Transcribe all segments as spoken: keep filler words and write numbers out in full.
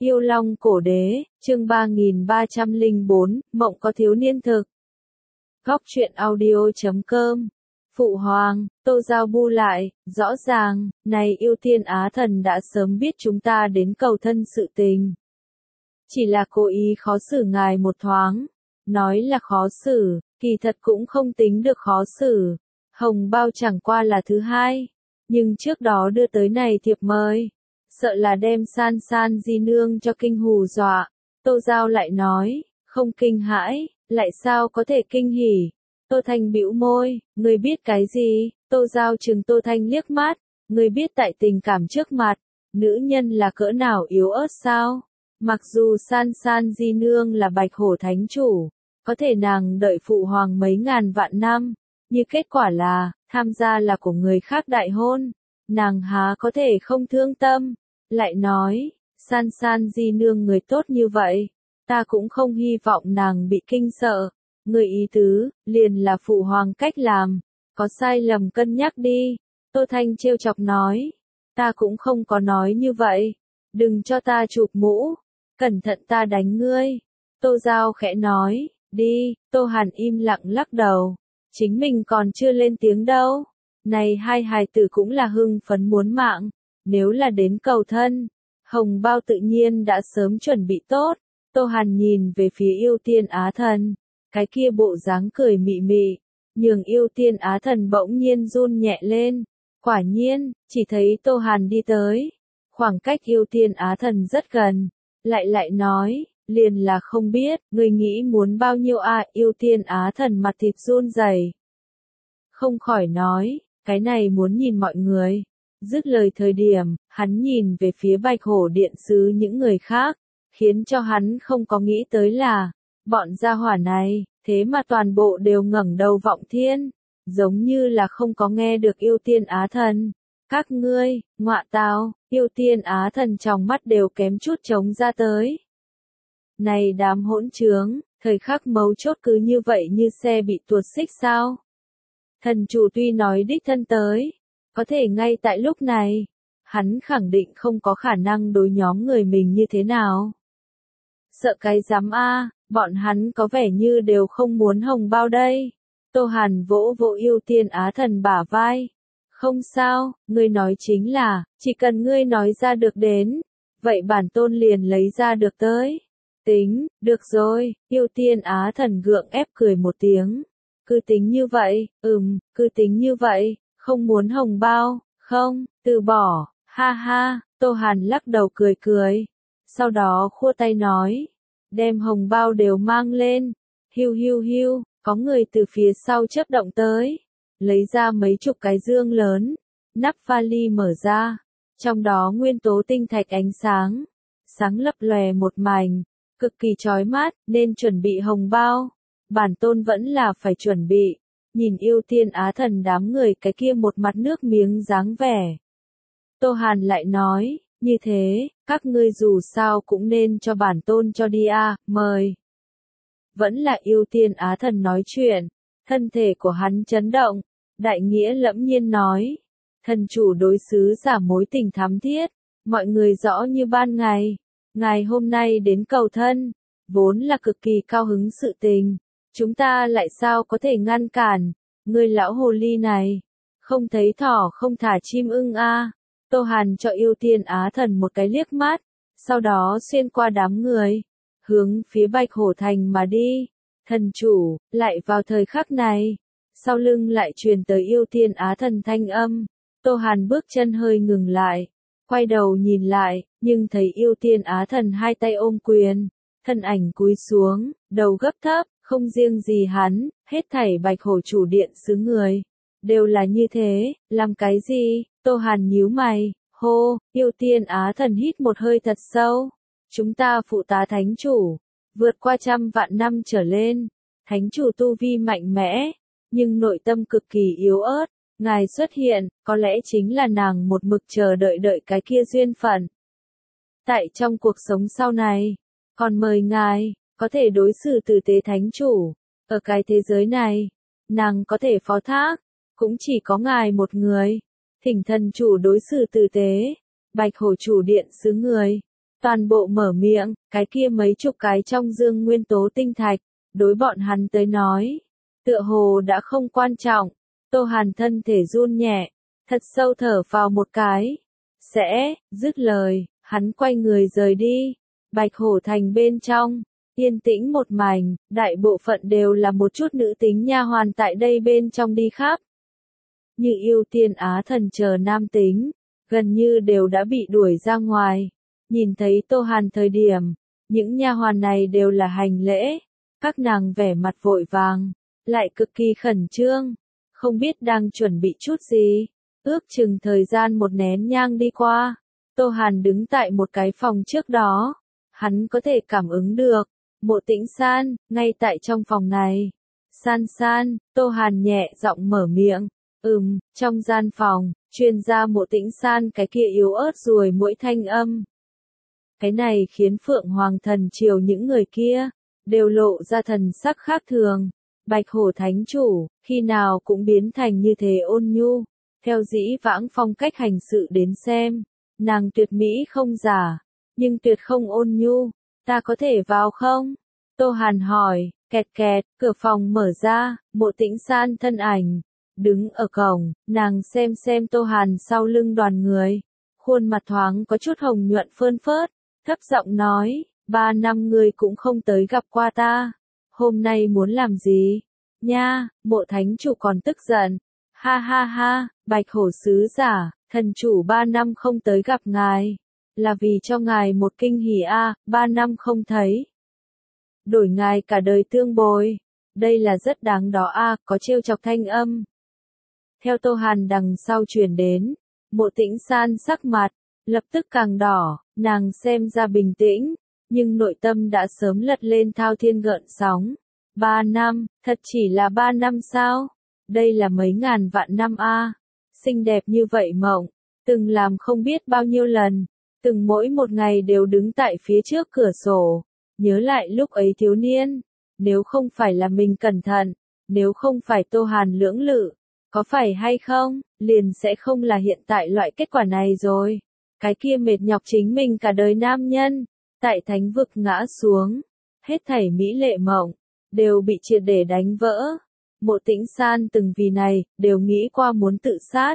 Yêu Long Cổ Đế, chương ba nghìn ba trăm lẻ bốn, Mộng có thiếu niên thực. Góc truyện audio chấm com. Phụ hoàng, Tô Giao bu lại, rõ ràng, này Yêu Tiên Á Thần đã sớm biết chúng ta đến cầu thân sự tình. Chỉ là cố ý khó xử ngài một thoáng. Nói là khó xử, kỳ thật cũng không tính được khó xử. Hồng bao chẳng qua là thứ hai. Nhưng trước đó đưa tới này thiệp mời. Sợ là đem san san di nương cho kinh hù dọa. Tô Giao lại nói, không kinh hãi, lại sao có thể kinh hỉ. Tô Thanh bĩu môi, ngươi biết cái gì? Tô Giao trừng Tô Thanh liếc mắt, ngươi biết tại tình cảm trước mặt, nữ nhân là cỡ nào yếu ớt sao? Mặc dù san san di nương là bạch hổ thánh chủ, có thể nàng đợi phụ hoàng mấy ngàn vạn năm, như kết quả là, tham gia là của người khác đại hôn, nàng há có thể không thương tâm. Lại nói, san san di nương người tốt như vậy, ta cũng không hy vọng nàng bị kinh sợ. Người ý tứ, liền là phụ hoàng cách làm, có sai lầm cân nhắc đi. Tô Thanh trêu chọc nói, ta cũng không có nói như vậy, đừng cho ta chụp mũ, cẩn thận ta đánh ngươi. Tô Giao khẽ nói, đi. Tô Hàn im lặng lắc đầu, chính mình còn chưa lên tiếng đâu. Này hai hài tử cũng là hưng phấn muốn mạng. Nếu là đến cầu thân, hồng bao tự nhiên đã sớm chuẩn bị tốt. Tô Hàn nhìn về phía Yêu Tiên Á Thần, cái kia bộ dáng cười mị mị, nhường Yêu Tiên Á Thần bỗng nhiên run nhẹ lên. Quả nhiên, chỉ thấy Tô Hàn đi tới, khoảng cách Yêu Tiên Á Thần rất gần, lại lại nói, liền là không biết, người nghĩ muốn bao nhiêu à? Yêu Tiên Á Thần mặt thịt run rẩy, không khỏi nói, cái này muốn nhìn mọi người. Dứt lời thời điểm, hắn nhìn về phía Bạch Hổ Điện sứ những người khác, khiến cho hắn không có nghĩ tới là, bọn gia hỏa này, thế mà toàn bộ đều ngẩng đầu vọng thiên, giống như là không có nghe được Yêu Tiên Á Thần. Các ngươi, ngọa tào, Yêu Tiên Á Thần trong mắt đều kém chút trống ra tới. Này đám hỗn trướng, thời khắc mấu chốt cứ như vậy như xe bị tuột xích sao? Thần chủ tuy nói đích thân tới, có thể ngay tại lúc này, hắn khẳng định không có khả năng đối nhóm người mình như thế nào. Sợ cái dám a, bọn hắn có vẻ như đều không muốn hồng bao đây. Tô Hàn vỗ vỗ Yêu Tiên Á Thần bả vai. Không sao, ngươi nói chính là, chỉ cần ngươi nói ra được đến, vậy bản tôn liền lấy ra được tới. Tính, được rồi. Yêu Tiên Á Thần gượng ép cười một tiếng. Cứ tính như vậy, ừm, cứ tính như vậy. Không muốn hồng bao, không, từ bỏ, ha ha. Tô Hàn lắc đầu cười cười, sau đó khua tay nói, đem hồng bao đều mang lên. Hiu hiu hiu, có người từ phía sau chớp động tới, lấy ra mấy chục cái dương lớn, nắp vali mở ra, trong đó nguyên tố tinh thạch ánh sáng, sáng lấp lòe một mảnh, cực kỳ chói mắt, nên chuẩn bị hồng bao. Bản tôn vẫn là phải chuẩn bị. Nhìn Yêu Tiên Á Thần đám người cái kia một mặt nước miếng dáng vẻ. Tô Hàn lại nói, như thế, các ngươi dù sao cũng nên cho bản tôn cho đi a, mời. Vẫn là Yêu Tiên Á Thần nói chuyện, thân thể của hắn chấn động, đại nghĩa lẫm nhiên nói, thần chủ đối xứ giả mối tình thắm thiết, mọi người rõ như ban ngày, ngày hôm nay đến cầu thân, vốn là cực kỳ cao hứng sự tình. Chúng ta lại sao có thể ngăn cản, người lão hồ ly này, không thấy thỏ không thả chim ưng a. À. Tô Hàn cho Yêu Tiên Á Thần một cái liếc mắt, sau đó xuyên qua đám người, hướng phía Bạch Hổ Thành mà đi. Thần chủ, lại vào thời khắc này, sau lưng lại truyền tới Yêu Tiên Á Thần thanh âm. Tô Hàn bước chân hơi ngừng lại, quay đầu nhìn lại, nhưng thấy Yêu Tiên Á Thần hai tay ôm quyền, thân ảnh cúi xuống, đầu gấp thấp. Không riêng gì hắn, hết thảy Bạch Hổ chủ điện xứ người, đều là như thế. Làm cái gì? Tô Hàn nhíu mày, hô. Yêu Tiên Á Thần hít một hơi thật sâu. Chúng ta phụ tá thánh chủ, vượt qua trăm vạn năm trở lên, thánh chủ tu vi mạnh mẽ, nhưng nội tâm cực kỳ yếu ớt. Ngài xuất hiện, có lẽ chính là nàng một mực chờ đợi đợi cái kia duyên phận. Tại trong cuộc sống sau này, còn mời ngài có thể đối xử tử tế thánh chủ, ở cái thế giới này, nàng có thể phó thác, cũng chỉ có ngài một người. Thỉnh thần chủ đối xử tử tế. Bạch Hổ chủ điện xứ người, toàn bộ mở miệng, cái kia mấy chục cái trong dương nguyên tố tinh thạch, đối bọn hắn tới nói, tựa hồ đã không quan trọng. Tô Hàn thân thể run nhẹ, thật sâu thở vào một cái. Sẽ, dứt lời, hắn quay người rời đi. Bạch Hổ Thành bên trong, yên tĩnh một mảnh, đại bộ phận đều là một chút nữ tính nha hoàn tại đây bên trong đi khắp. Như Yêu Tiên Á Thần chờ nam tính, gần như đều đã bị đuổi ra ngoài. Nhìn thấy Tô Hàn thời điểm, những nha hoàn này đều là hành lễ, các nàng vẻ mặt vội vàng, lại cực kỳ khẩn trương, không biết đang chuẩn bị chút gì. Ước chừng thời gian một nén nhang đi qua, Tô Hàn đứng tại một cái phòng trước đó, hắn có thể cảm ứng được, Mộ Tĩnh San, ngay tại trong phòng này. San San, Tô Hàn nhẹ giọng mở miệng, ừm, trong gian phòng, truyền ra Mộ Tĩnh San cái kia yếu ớt ruồi mũi thanh âm. Cái này khiến Phượng Hoàng Thần Triều những người kia, đều lộ ra thần sắc khác thường. Bạch Hổ Thánh Chủ, khi nào cũng biến thành như thế ôn nhu, theo dĩ vãng phong cách hành sự đến xem, nàng tuyệt mỹ không giả, nhưng tuyệt không ôn nhu, ta có thể vào không? Tô Hàn hỏi, kẹt kẹt, cửa phòng mở ra, Mộ Tĩnh San thân ảnh, đứng ở cổng, nàng xem xem Tô Hàn sau lưng đoàn người, khuôn mặt thoáng có chút hồng nhuận phơn phớt, thấp giọng nói, ba năm người cũng không tới gặp qua ta, hôm nay muốn làm gì? Nha, Mộ Thánh Chủ còn tức giận, ha ha ha, Bạch Hổ Sứ Giả, thần chủ ba năm không tới gặp ngài, là vì cho ngài một kinh hỉ a, ba năm không thấy. Đổi ngài cả đời tương bồi, đây là rất đáng đó a, có trêu chọc thanh âm. Theo Tô Hàn đằng sau truyền đến, Mộ Tĩnh San sắc mặt, lập tức càng đỏ, nàng xem ra bình tĩnh, nhưng nội tâm đã sớm lật lên thao thiên gợn sóng. Ba năm, thật chỉ là ba năm sao? Đây là mấy ngàn vạn năm a. Xinh đẹp như vậy mộng, từng làm không biết bao nhiêu lần, từng mỗi một ngày đều đứng tại phía trước cửa sổ, nhớ lại lúc ấy thiếu niên, nếu không phải là mình cẩn thận, nếu không phải Tô Hàn lưỡng lự, có phải hay không, liền sẽ không là hiện tại loại kết quả này rồi. Cái kia mệt nhọc chính mình cả đời nam nhân, tại thánh vực ngã xuống, hết thảy mỹ lệ mộng, đều bị triệt để đánh vỡ. Mộ Tĩnh San từng vì này, đều nghĩ qua muốn tự sát.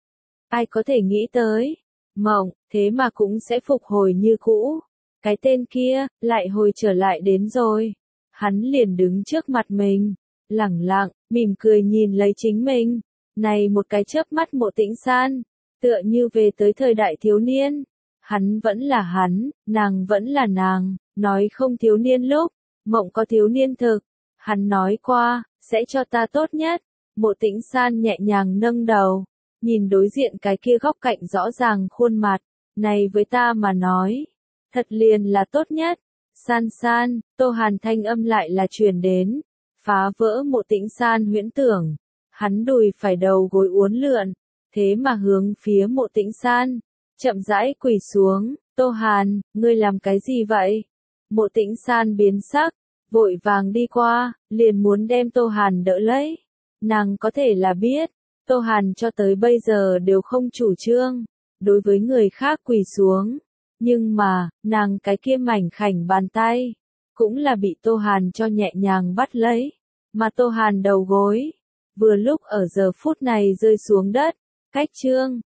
Ai có thể nghĩ tới, mộng, thế mà cũng sẽ phục hồi như cũ. Cái tên kia, lại hồi trở lại đến rồi. Hắn liền đứng trước mặt mình, lẳng lặng, mỉm cười nhìn lấy chính mình. Này một cái chớp mắt Mộ Tĩnh San, tựa như về tới thời đại thiếu niên. Hắn vẫn là hắn, nàng vẫn là nàng, nói không thiếu niên lúc, mộng có thiếu niên thực. Hắn nói qua, sẽ cho ta tốt nhất. Mộ Tĩnh San nhẹ nhàng nâng đầu, nhìn đối diện cái kia góc cạnh rõ ràng khuôn mặt, này với ta mà nói, thật liền là tốt nhất. San San, Tô Hàn thanh âm lại là truyền đến, phá vỡ Mộ Tĩnh San huyễn tưởng. Hắn đùi phải đầu gối uốn lượn, thế mà hướng phía Mộ Tĩnh San, chậm rãi quỳ xuống. Tô Hàn, ngươi làm cái gì vậy? Mộ Tĩnh San biến sắc, vội vàng đi qua, liền muốn đem Tô Hàn đỡ lấy. Nàng có thể là biết, Tô Hàn cho tới bây giờ đều không chủ trương, đối với người khác quỳ xuống. Nhưng mà, nàng cái kia mảnh khảnh bàn tay, cũng là bị Tô Hàn cho nhẹ nhàng bắt lấy. Mà Tô Hàn đầu gối, vừa lúc ở giờ phút này rơi xuống đất, cách chương.